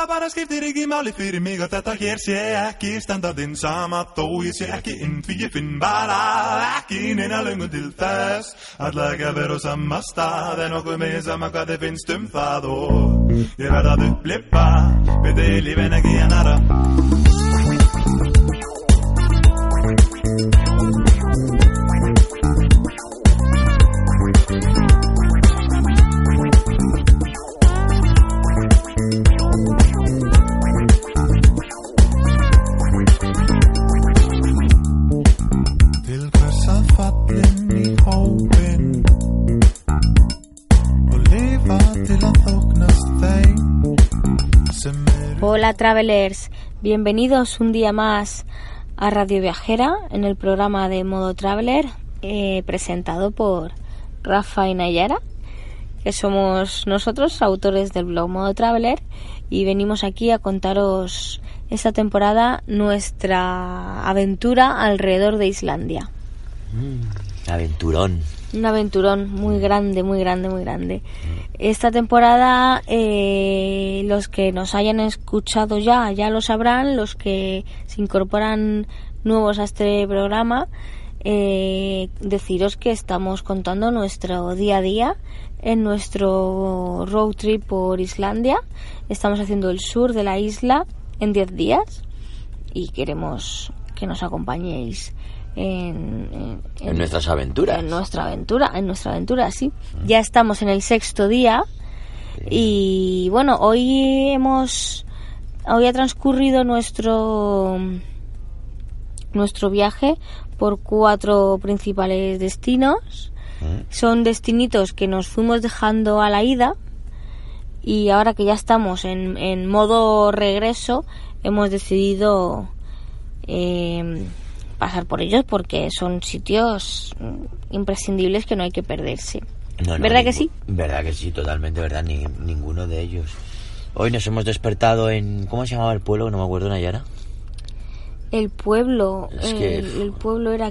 bara skiptir ekki máli fyrir mig og þetta hér sé ekki standardinn sama þó ég sé ekki inn því ég finn bara ekki neina löngun til þess alla ekki að vera á sama stað en okkur megin sama hvað þið finnst það og ég verð að upplifa betri líf en ekki annarra. Hola Travelers, bienvenidos un día más a Radio Viajera en el programa de Modo Traveler, presentado por Rafa y Nayara, que somos nosotros, autores del blog Modo Traveler, y venimos aquí a contaros esta temporada nuestra aventura alrededor de Islandia. Aventurón. Un aventurón muy grande, muy grande, muy grande. Esta temporada, los que nos hayan escuchado ya lo sabrán. Los que se incorporan nuevos a este programa, deciros que estamos contando nuestro día a día en nuestro road trip por Islandia. Estamos haciendo el sur de la isla en 10 días y queremos que nos acompañéis en nuestras aventuras. En nuestra aventura, sí. Ya estamos en el 6º día. Sí. Y bueno, hoy ha transcurrido nuestro viaje por 4 principales destinos. Son destinitos que nos fuimos dejando a la ida y ahora que ya estamos en modo regreso hemos decidido pasar por ellos porque son sitios imprescindibles que no hay que perderse. ¿Verdad que sí? Verdad que sí, totalmente verdad, ninguno de ellos. Hoy nos hemos despertado en... ¿Cómo se llamaba el pueblo? No me acuerdo, Nayara. El pueblo... el pueblo era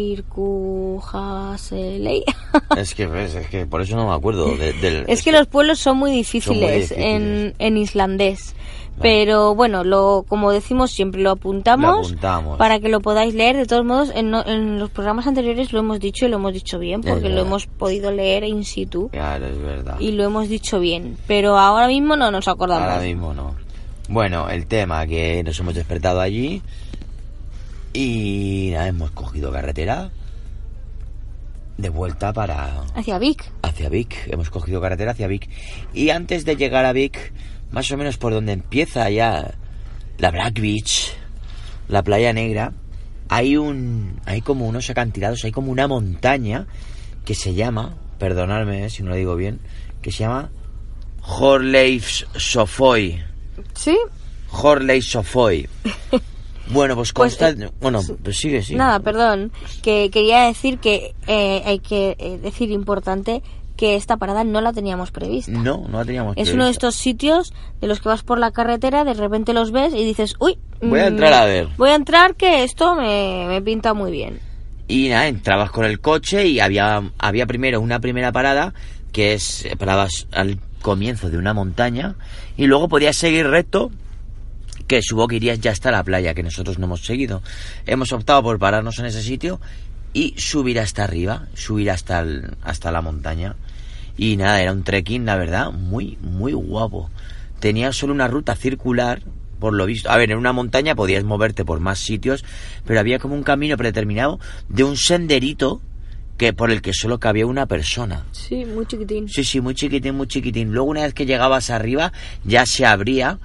Kirkjujarley. Es que por eso no me acuerdo. Es que los pueblos son muy difíciles, en islandés. Pero bueno, como decimos siempre, lo apuntamos para que lo podáis leer. De todos modos, en los programas anteriores lo hemos dicho y lo hemos dicho bien, porque lo hemos podido leer in situ. Claro, es verdad. Y lo hemos dicho bien, pero ahora mismo no nos acordamos. Ahora mismo no. Bueno, el tema que nos hemos despertado allí y nada, hemos cogido carretera de vuelta hacia Vik. Hemos cogido carretera hacia Vik. Y antes de llegar a Vik, más o menos por donde empieza ya la Black Beach, la playa negra, hay como unos acantilados, hay como una montaña que se llama, perdonadme si no lo digo bien, que se llama Hjörleifsjökull. ¿Sí? Hjörleifsjökull. Bueno, pues consta... Bueno, pues sigue. Nada, perdón, que quería decir que hay que decir importante que esta parada no la teníamos prevista. No la teníamos prevista. Es uno de estos sitios de los que vas por la carretera, de repente los ves y dices, uy, voy a entrar a ver. Voy a entrar, que esto me pinta muy bien. Y nada, entrabas con el coche y había primero una primera parada, que parabas al comienzo de una montaña, y luego podías seguir recto, que supongo que irías ya hasta la playa, que nosotros no hemos seguido. Hemos optado por pararnos en ese sitio y subir hasta arriba, subir hasta la montaña. Y nada, era un trekking, la verdad, muy, muy guapo. Tenía solo una ruta circular, por lo visto. A ver, en una montaña podías moverte por más sitios, pero había como un camino predeterminado de un senderito por el que solo cabía una persona. Sí, muy chiquitín. Sí, muy chiquitín. Luego, una vez que llegabas arriba, ya se abría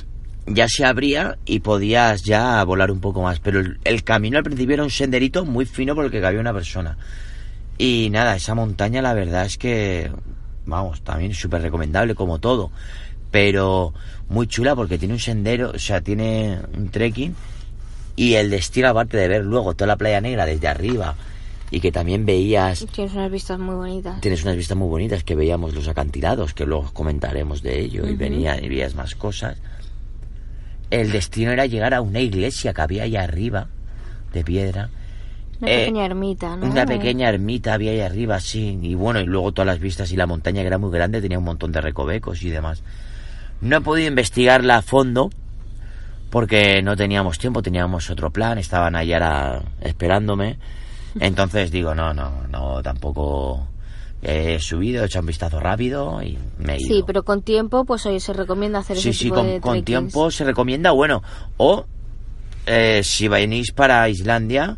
y podías ya volar un poco más. Pero el camino al principio era un senderito muy fino por el que cabía una persona. Y nada, esa montaña la verdad es que, vamos, también súper recomendable como todo, pero muy chula porque tiene un sendero, o sea, tiene un trekking, y el destino, aparte de ver luego toda la playa negra desde arriba, y que también veías... Tienes unas vistas muy bonitas. Tienes unas vistas muy bonitas, que veíamos los acantilados, que luego comentaremos de ello, y veías más cosas. El destino era llegar a una iglesia que había ahí arriba, de piedra. Una pequeña ermita, ¿no? Una pequeña ermita había ahí arriba, sí. Y bueno, y luego todas las vistas, y la montaña, que era muy grande, tenía un montón de recovecos y demás. No he podido investigarla a fondo porque no teníamos tiempo, teníamos otro plan, estaban allá esperándome. Entonces digo, no, tampoco he subido, he hecho un vistazo rápido y me he ido. Sí, pero con tiempo, pues hoy se recomienda hacer ese tipo de con trekkings. tiempo se recomienda, bueno, o si venís para Islandia,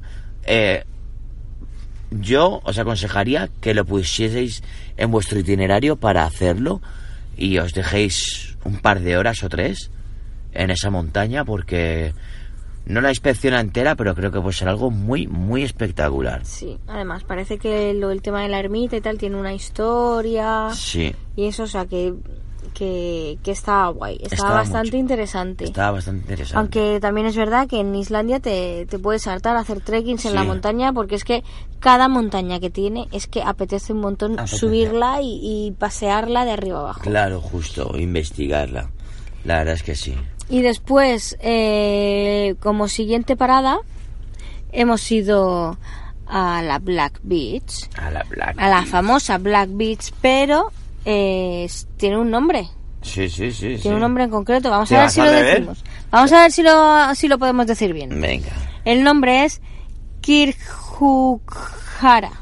yo os aconsejaría que lo pusieseis en vuestro itinerario para hacerlo y os dejéis un par de horas o 3 en esa montaña, porque no la inspección entera, pero creo que puede ser algo muy, muy espectacular. Sí, además parece que el tema de la ermita y tal tiene una historia. Sí. Y eso, o sea, que está guay, está bastante interesante. Está bastante interesante. Aunque también es verdad que en Islandia te puedes hartar a hacer trekkings en la montaña, porque es que cada montaña que tiene es que apetece un montón subirla y pasearla de arriba abajo. Claro, justo, investigarla. La verdad es que sí. Y después, como siguiente parada, hemos ido a la Black Beach. A la famosa Black Beach, pero tiene un nombre. Sí. Tiene un nombre en concreto. Vamos a ver si lo decimos. Vamos a ver si lo podemos decir bien. Venga. El nombre es Kirkjukhara.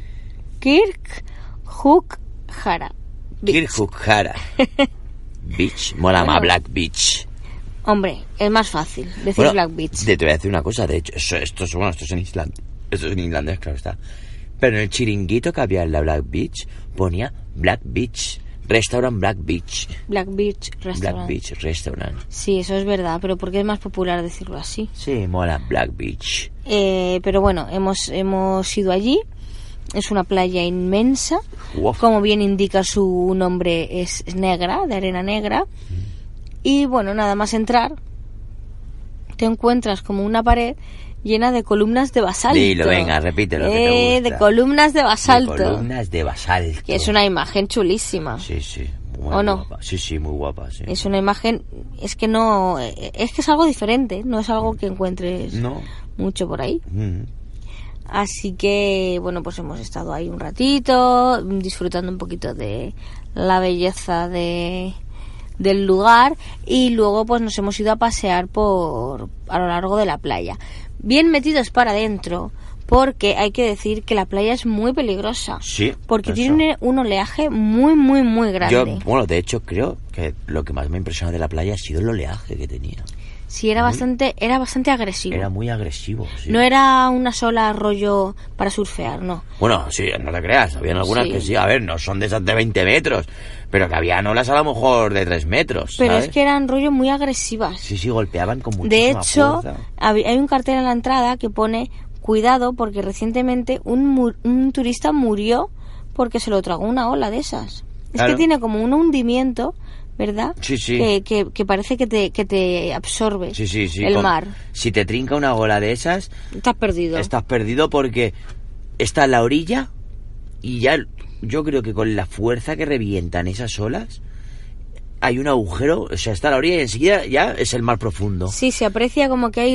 Kirkjukhara Beach. Mola más Black Beach. Hombre, es más fácil decir Black Beach. Te voy a decir una cosa, de hecho, esto es en Islandia. Esto es en Islandia, claro está. Pero en el chiringuito que había en la Black Beach ponía Black Beach Restaurant Black Beach. Black Beach Restaurant. Sí, eso es verdad, pero porque es más popular decirlo así. Sí, mola Black Beach. Pero bueno, hemos ido allí. Es una playa inmensa. Wow. Como bien indica su nombre, es negra, de arena negra. Y bueno, nada más entrar, te encuentras como una pared llena de columnas de basalto. Dilo, venga, repítelo, que te gusta. De columnas de basalto. Que es una imagen chulísima. Sí. Muy ¿O no? Guapa. Sí, muy guapa, sí. Es una imagen, es que es algo diferente, no es algo que encuentres mucho por ahí. Así que, bueno, pues hemos estado ahí un ratito, disfrutando un poquito de la belleza del lugar, y luego pues nos hemos ido a pasear a lo largo de la playa, bien metidos para adentro, porque hay que decir que la playa es muy peligrosa. Sí. Porque tiene un oleaje muy, muy, muy grande. De hecho, creo que lo que más me impresionó de la playa ha sido el oleaje que tenía. Sí, era bastante agresivo. Era muy agresivo, sí. No era una sola rollo para surfear, no. Bueno, sí, no te creas, habían algunas que sí, a ver, no son de esas de 20 metros, pero que habían olas a lo mejor de 3 metros, pero ¿sabes? Es que eran rollo muy agresivas. Sí, golpeaban con muchísima fuerza. De hecho, hay un cartel en la entrada que pone: cuidado, porque recientemente un turista murió porque se lo tragó una ola de esas. Claro. Es que tiene como un hundimiento, ¿verdad? Sí. Que parece que te absorbe el mar. Si te trinca una ola de esas, estás perdido. Estás perdido porque está en la orilla y ya yo creo que con la fuerza que revientan esas olas hay un agujero, o sea, está a la orilla y enseguida ya es el mar profundo. Sí, se aprecia como que hay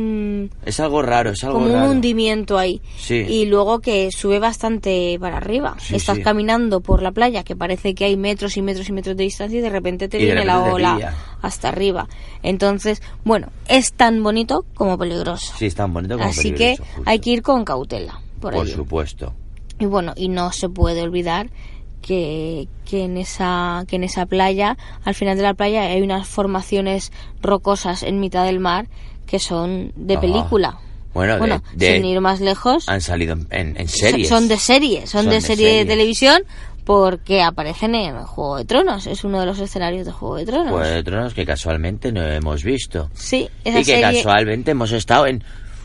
es algo raro, como un hundimiento ahí. Sí. Y luego que sube bastante para arriba. Estás caminando por la playa, que parece que hay metros y metros y metros de distancia, y de repente te viene la ola hasta arriba. Entonces, bueno, es tan bonito como peligroso. Sí, es tan bonito como Así peligroso. Así que hay que ir con cautela por supuesto. Y bueno, y no se puede olvidar que en esa playa, al final de la playa, hay unas formaciones rocosas en mitad del mar que son de película. Bueno, sin ir más lejos, han salido en series. Son de serie de televisión, porque aparecen en Juego de Tronos. Es uno de los escenarios de Juego de Tronos. Juego de Tronos que casualmente no hemos visto. Sí, esa serie. Y que casualmente hemos estado en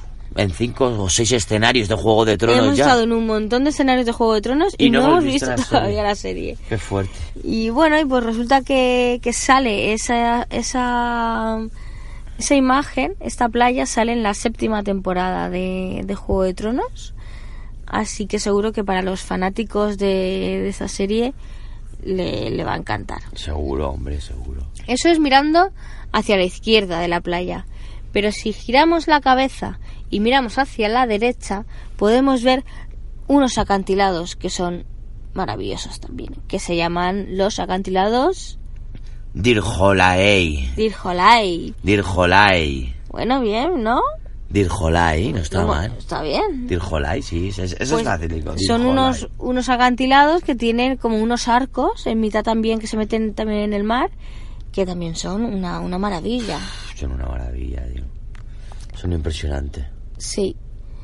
5 o 6 escenarios de Juego de Tronos. Hemos estado en un montón de escenarios de Juego de Tronos y no hemos visto todavía la serie. Qué fuerte. Y bueno, y pues resulta que sale esa imagen, esta playa sale en la 7ª temporada de Juego de Tronos. Así que seguro que para los fanáticos de esa serie le va a encantar. Seguro, hombre, seguro. Eso es mirando hacia la izquierda de la playa. Pero si giramos la cabeza y miramos hacia la derecha, podemos ver unos acantilados que son maravillosos también, que se llaman los acantilados Dirjolai. Dirjolai. Dirjolai. Bueno, bien, ¿no? Dirjolai, no está No, mal. Está bien. Dirjolai, sí, eso es Pues fácil. son unos acantilados que tienen como unos arcos en mitad también, que se meten también en el mar, que también son una maravilla. Son una maravilla, tío. Son impresionantes. Sí.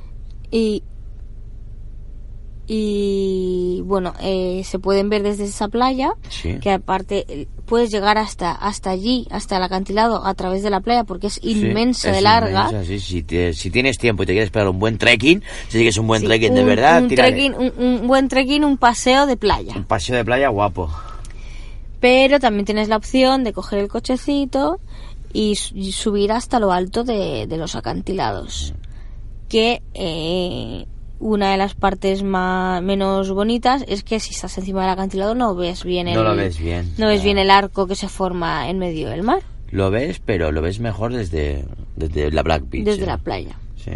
Y bueno, se pueden ver desde esa playa, Sí. que aparte puedes llegar hasta allí, hasta el acantilado, a través de la playa, porque es inmensa Sí, de es larga. inmensa, sí. Si tienes tiempo y te quieres pegar un buen trekking, si quieres un buen Sí, trekking de verdad, un tírale. trekking, un buen trekking, un paseo de playa. Un paseo de playa guapo. Pero también tienes la opción de coger el cochecito y subir hasta lo alto de los acantilados, que una de las partes menos bonitas es que si estás encima del acantilado no ves bien lo ves bien. no ves bien el arco que se forma en medio del mar, Lo ves, pero lo ves mejor desde la Black Beach. desde la playa. Sí.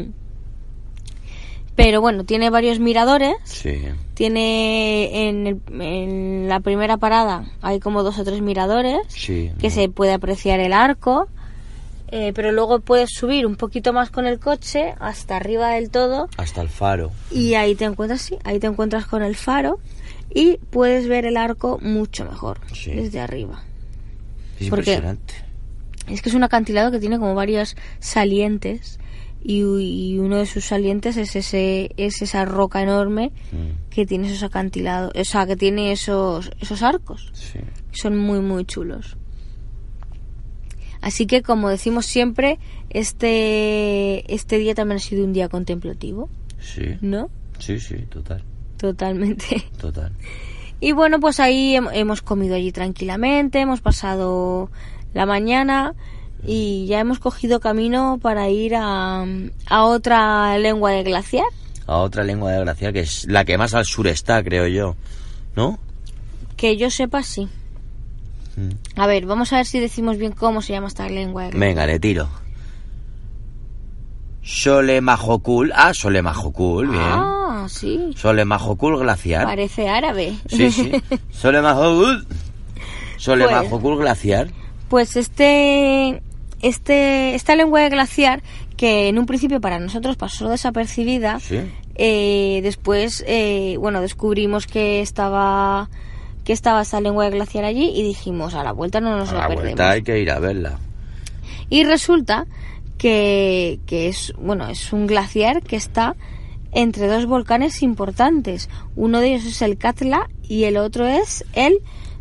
Pero bueno, tiene varios miradores. Sí. Tiene en la primera parada hay como 2 o 3 miradores, Sí. que se puede apreciar el arco, pero luego puedes subir un poquito más con el coche hasta arriba del todo Hasta el faro. y ahí te encuentras con el faro y puedes ver el arco mucho mejor Sí. desde arriba. Es Porque impresionante. es que es un acantilado que tiene como varios salientes y uno de sus salientes es esa roca enorme que tiene esos acantilados, o sea, que tiene esos arcos. Sí. Son muy muy chulos. Así que, como decimos siempre, este día también ha sido un día contemplativo, Sí. ¿no? Sí, total. Totalmente. Total. Y bueno, pues ahí hemos comido allí tranquilamente, hemos pasado la mañana y ya hemos cogido camino para ir a otra lengua de glaciar. A otra lengua de glaciar que es la que más al sur está, creo yo. ¿No? Que yo sepa, sí. A ver, vamos a ver si decimos bien cómo se llama esta lengua de glaciar. Venga, le tiro. Solemajocul. Solemajocul, bien. Ah, sí. Solemajocul glaciar. Parece árabe. Sí. Solemajocul. Solemajocul glaciar. Pues esta lengua de glaciar, que en un principio para nosotros pasó desapercibida, Sí. después descubrimos que estaba esta lengua de glaciar allí y dijimos, a la vuelta no nos A la la perdemos. vuelta hay que ir a verla. Y resulta que es un glaciar que está entre 2 volcanes importantes. Uno de ellos es el Katla y el otro es el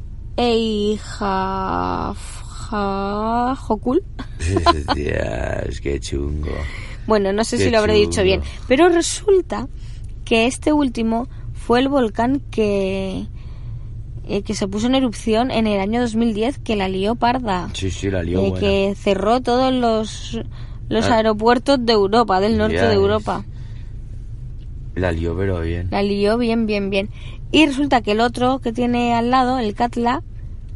Eyjafjallajökull. Dios, qué chungo. Bueno, no sé Qué si lo habré dicho chulo. bien, pero resulta que este último fue el volcán que se puso en erupción en el año 2010, que la lió parda. Sí, la lió buena. Que cerró todos los aeropuertos de Europa, del norte Ya de ves. Europa. La lió, pero bien. La lió bien. Y resulta que el otro que tiene al lado, el Katla,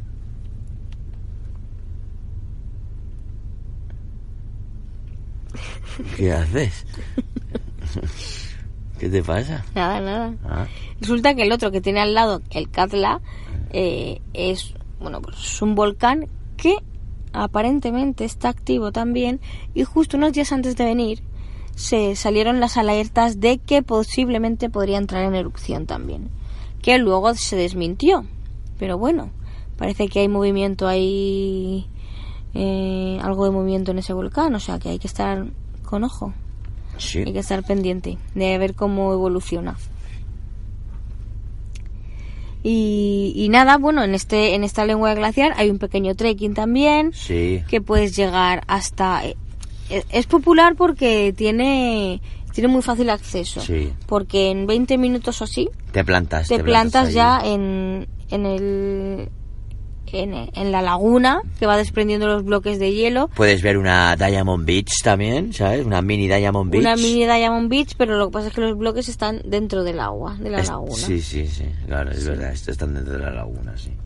¿Qué haces? ¿Qué te pasa? nada. Ah, Resulta que el otro que tiene al lado, el Katla, es un volcán que aparentemente está activo también, y justo unos días antes de venir se salieron las alertas de que posiblemente podría entrar en erupción también, que luego se desmintió, pero bueno, parece que hay movimiento ahí, algo de movimiento en ese volcán, o sea que hay que estar con ojo, sí. hay que estar pendiente de ver cómo evoluciona. Y nada, bueno, en esta lengua de glaciar hay un pequeño trekking también, Sí. que puedes llegar hasta... Es popular porque tiene muy fácil acceso, Sí. porque en 20 minutos o así Te plantas plantas allí. ya en la laguna, que va desprendiendo los bloques de hielo. Puedes ver una Diamond Beach también, ¿sabes? Una mini Diamond Beach. Una mini Diamond Beach, pero lo que pasa es que los bloques están dentro del agua, de la laguna. Sí, claro, es verdad, están dentro de la laguna, sí.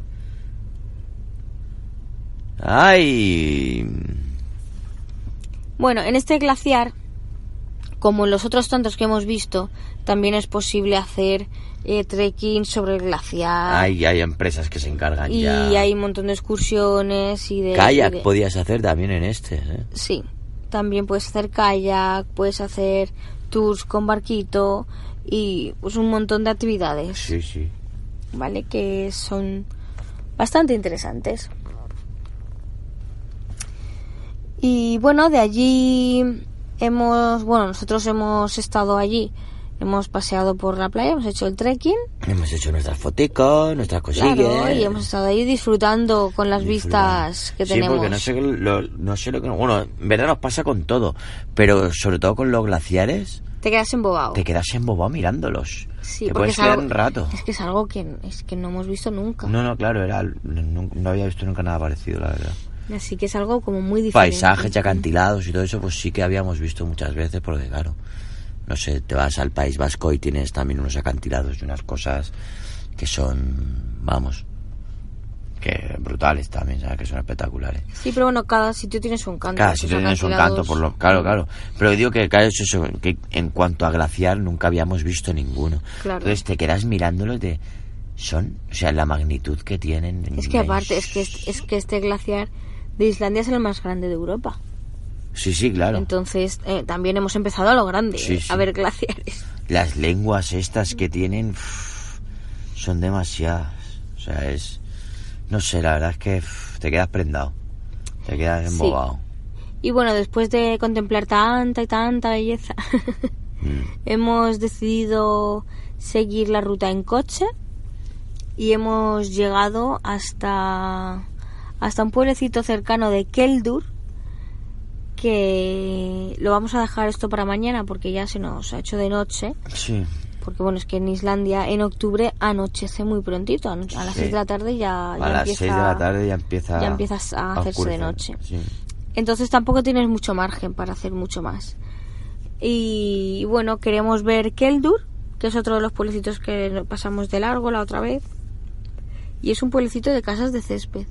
¡Ay! Bueno, en este glaciar como en los otros tantos que hemos visto, también es posible hacer trekking sobre el glaciar. Hay empresas que se encargan y ya. Y hay un montón de excursiones y de... Kayak podías hacer también en este, ¿eh? Sí, también puedes hacer kayak, puedes hacer tours con barquito y pues un montón de actividades. Sí. ¿Vale? Que son bastante interesantes. Y bueno, de allí nosotros hemos estado allí. Hemos paseado por la playa, hemos hecho el trekking. Hemos hecho nuestras foticos, nuestras cosillas. Claro, y hemos estado ahí disfrutando con las vistas que tenemos. Sí, porque no sé lo que... Bueno, en verdad nos pasa con todo, pero sobre todo con los glaciares... Te quedas embobado. Te quedas embobado mirándolos. Sí, te porque puedes quedar un rato. Es que es algo que no hemos visto nunca. No, claro, no había visto nunca nada parecido, la verdad. Así que es algo como muy diferente. Paisajes y acantilados y todo eso, pues sí que habíamos visto muchas veces, porque claro... No sé, te vas al País Vasco y tienes también unos acantilados y unas cosas que son, vamos, que brutales también, ¿sabes? Que son espectaculares. Sí, pero bueno, cada sitio tiene su encanto. Cada sitio tiene su encanto, claro. Pero digo que claro, eso, que en cuanto a glaciar nunca habíamos visto ninguno. Claro. Entonces te quedas mirándolos la magnitud que tienen. Es que aparte, es que este glaciar de Islandia es el más grande de Europa. Sí, claro. Entonces, también hemos empezado a lo grande, a ver glaciares. Las lenguas estas que tienen son demasiadas. O sea, no sé, la verdad es que te quedas prendado. Te quedas embobado. Sí. Y bueno, después de contemplar tanta y tanta belleza, hemos decidido seguir la ruta en coche y hemos llegado hasta un pueblecito cercano de Keldur, que lo vamos a dejar esto para mañana porque ya se nos ha hecho de noche. Sí. Porque bueno, es que en Islandia en octubre anochece muy prontito. A las 6 de la tarde ya a las 6 de la tarde ya empiezas a hacerse de noche. Sí. Entonces tampoco tienes mucho margen para hacer mucho más. Y bueno, queremos ver Keldur, que es otro de los pueblecitos que pasamos de largo la otra vez. Y es un pueblecito de casas de césped.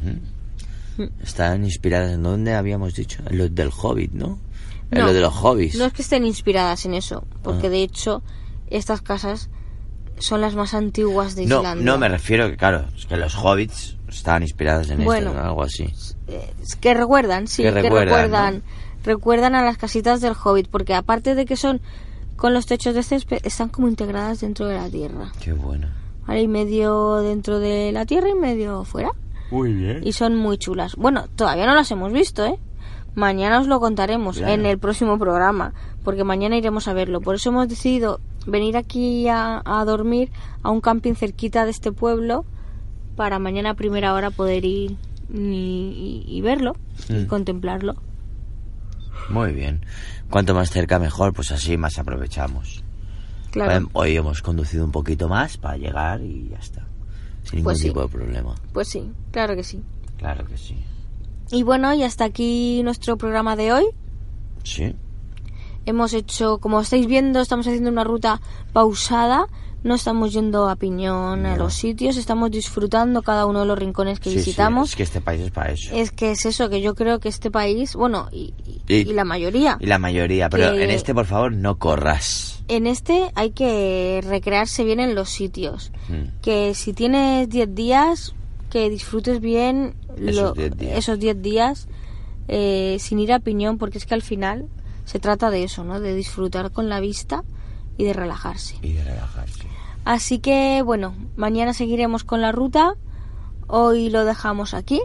Están inspiradas en dónde habíamos dicho, en los del Hobbit, ¿no? En No, lo de los hobbits. No es que estén inspiradas en eso, porque de hecho estas casas son las más antiguas de Islandia. No, me refiero que claro, es que los hobbits estaban inspiradas en esto, ¿no? Algo así. Es que recuerdan, sí, que recuerdan, ¿no? Recuerdan a las casitas del Hobbit, porque aparte de que son con los techos de césped, están como integradas dentro de la tierra. Qué bueno. Ahora y medio dentro de la tierra y medio fuera. Muy bien. Y son muy chulas. Bueno, todavía no las hemos visto, ¿eh? Mañana os lo contaremos en el próximo programa, porque mañana iremos a verlo. Por eso hemos decidido venir aquí a dormir a un camping cerquita de este pueblo, para mañana a primera hora poder ir y verlo y contemplarlo. Muy bien. Cuanto más cerca mejor, pues así más aprovechamos. Claro. Hoy hemos conducido un poquito más para llegar y ya está. Sin ningún tipo de problema. Pues sí, claro que sí. Claro que sí. Y bueno, y hasta aquí nuestro programa de hoy. Sí. Hemos hecho, como estáis viendo, estamos haciendo una ruta pausada. No estamos yendo a piñón a los sitios, estamos disfrutando cada uno de los rincones que visitamos. Sí, es que este país es para eso. Es que es eso, que yo creo que este país, bueno, y la mayoría. Y la mayoría, pero en este, por favor, no corras. En este hay que recrearse bien en los sitios. Que si tienes 10 días, que disfrutes bien esos 10 días sin ir a piñón, porque es que al final se trata de eso, ¿no? De disfrutar con la vista y de relajarse. Así que, bueno, mañana seguiremos con la ruta. Hoy lo dejamos aquí.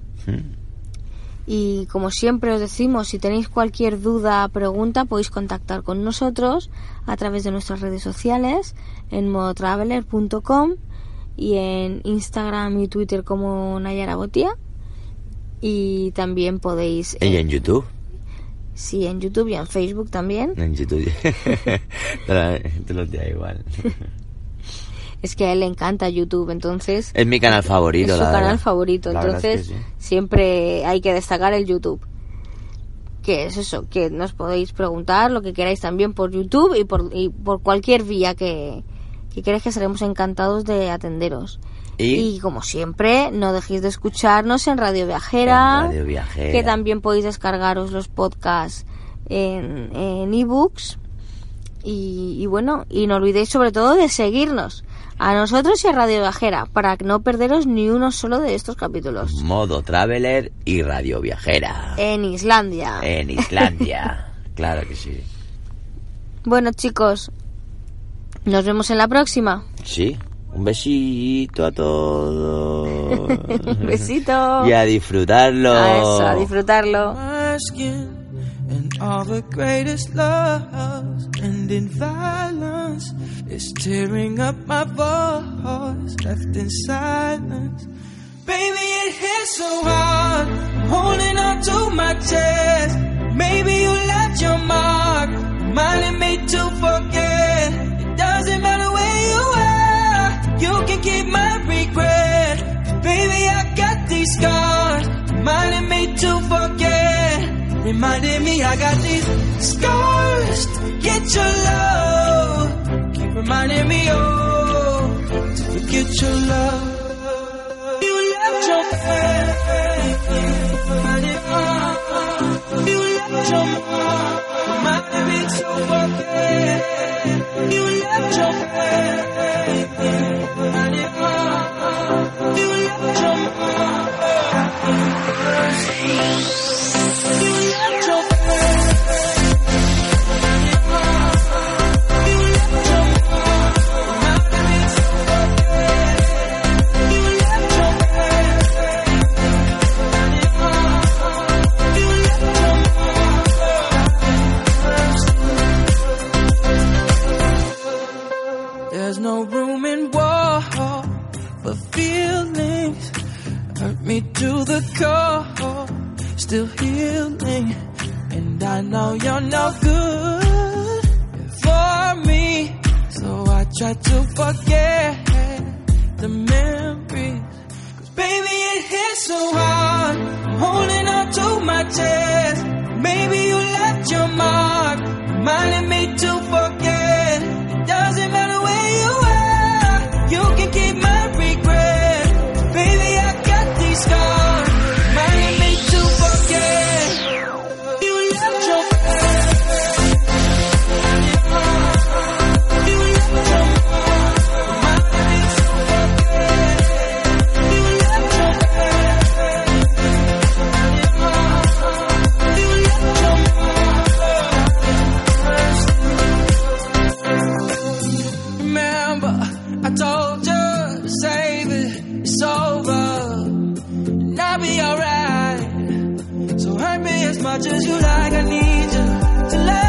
Y como siempre os decimos, si tenéis cualquier duda o pregunta, podéis contactar con nosotros a través de nuestras redes sociales en modotraveler.com y en Instagram y Twitter como Nayara Botia. Y también podéis... ¿Y en YouTube? Sí, en YouTube y en Facebook también. En YouTube. Te lo digo igual. Es que a él le encanta YouTube, entonces... Es mi canal favorito, es su canal favorito, entonces es que sí. Siempre hay que destacar el YouTube. Que es eso, que nos podéis preguntar lo que queráis también por YouTube y por cualquier vía que queráis, que seremos encantados de atenderos. Y como siempre, no dejéis de escucharnos en Radio Viajera, que también podéis descargaros los podcasts en ebooks. Y bueno, y no olvidéis sobre todo de seguirnos a nosotros y a Radio Viajera para no perderos ni uno solo de estos capítulos. Modo Traveler y Radio Viajera. En Islandia. En Islandia. Claro que sí. Bueno, chicos, nos vemos en la próxima. Sí. Un besito a todos. Un besito. Y a disfrutarlo. A eso, a disfrutarlo. And all the greatest loves end in violence. It's tearing up my voice, left in silence. Baby, it hits so hard, I'm holding on to my chest. Maybe you left your mark, reminding me to forget. It doesn't matter where you are, you can keep my regret. Baby, I got these scars, reminding me to forget. Reminding me I got these scars to get your love. Keep reminding me, oh, to forget your love. You left your face, you left your mark, reminding me to forget. You left your face, you left your mark. There's no room in war for feelings. Hurt me to the core, still healing. And I know you're no good for me, so I try to forget the memories. 'Cause baby, it hits so hard, I'm holding on to my chest. Maybe you left your mark, reminding me to forget. It doesn't matter where you are, you can keep my regret. Baby, I got these scars, reminding me to forget. You left your you left your mark, reminding me to forget. You left your you left your mark. Remember, I told you to save it, it's over, and I'll be alright. So hurt me as much as you like, I need you to love.